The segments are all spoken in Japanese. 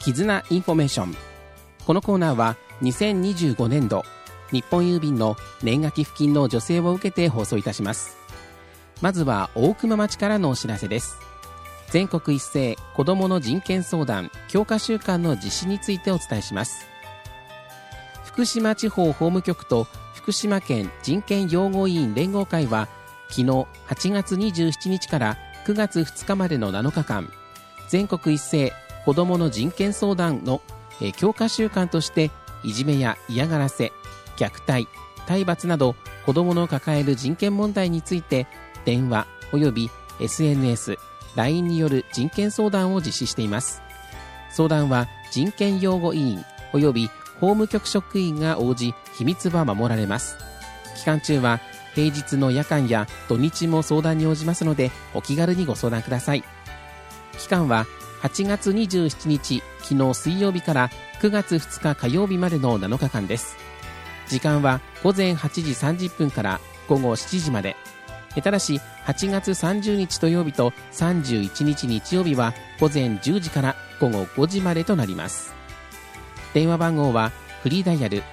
絆インフォメーション。このコーナーは2025年度日本郵便の年賀寄付金の助成を受けて放送いたします。まずは大熊町からのお知らせです。全国一斉子どもの人権相談強化週間の実施についてお伝えします。福島地方法務局と福島県人権擁護委員連合会は昨日8月27日から9月2日までの7日間、全国一斉子どもの人権相談の強化週間として、いじめや嫌がらせ、虐待、体罰など子どもの抱える人権問題について電話および SNS、LINE による人権相談を実施しています。相談は人権擁護委員および法務局職員が応じ、秘密は守られます。期間中は平日の夜間や土日も相談に応じますので、お気軽にご相談ください。期間は8月27日昨日水曜日から9月2日火曜日までの7日間です。時間は午前8時30分から午後7時まで。ただし8月30日土曜日と31日日曜日は午前10時から午後5時までとなります。電話番号はフリーダイヤル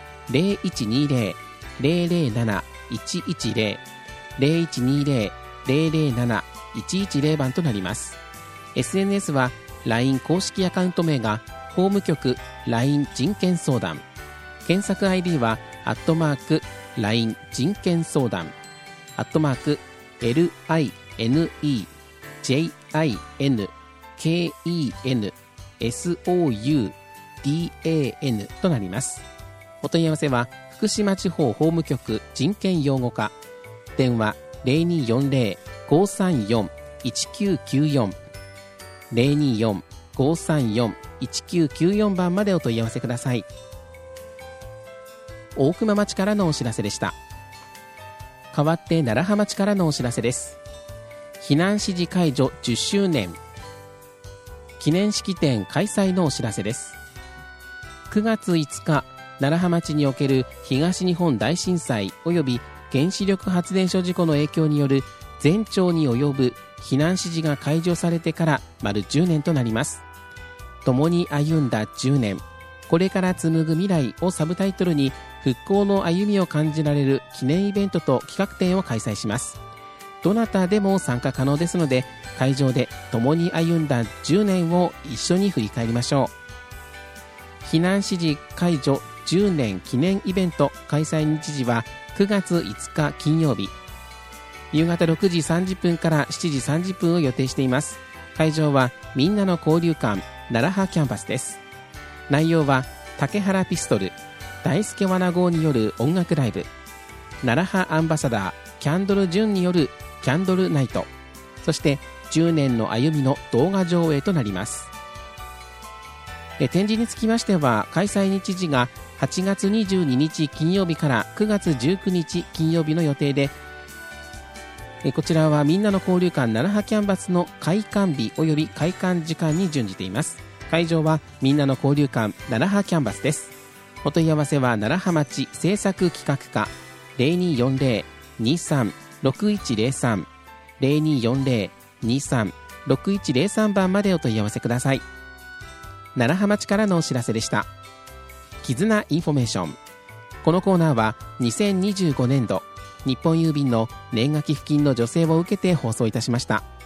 0120-007-110 0120-007-110 番となります。 SNS は LINE 公式アカウント名が法務局 LINE 人権相談、検索 ID は@LINE 人権相談@LINEJINKENSOUDAN となります。お問い合わせは福島地方法務局人権擁護課、電話 0240-534-1994 0240-534-1994 番までお問い合わせください。大熊町からのお知らせでした。代わって楢葉町からのお知らせです。避難指示解除10周年記念式典開催のお知らせです。9月5日、楢葉町における東日本大震災及び原子力発電所事故の影響による全町に及ぶ避難指示が解除されてから丸10年となります。共に歩んだ10年、これから紡ぐ未来をサブタイトルに、復興の歩みを感じられる記念イベントと企画展を開催します。どなたでも参加可能ですので、会場で共に歩んだ10年を一緒に振り返りましょう。避難指示解除10年記念イベント開催日時は9月5日金曜日、夕方6時30分から7時30分を予定しています。会場はみんなの交流館楢葉キャンパスです。内容は竹原ピストル、大輔わな号による音楽ライブ、楢葉アンバサダーキャンドルジュンによるキャンドルナイト、そして10年の歩みの動画上映となります。展示につきましては、開催日時が8月22日金曜日から9月19日金曜日の予定で、こちらはみんなの交流館楢葉キャンバスの開館日及び開館時間に準じています。会場はみんなの交流館楢葉キャンバスです。お問い合わせは楢葉町政策企画課 0240-23-6103 0240-23-6103 番までお問い合わせください。楢葉町からのお知らせでした。絆インフォメーション。このコーナーは2025年度日本郵便の年賀寄付金の助成を受けて放送いたしました。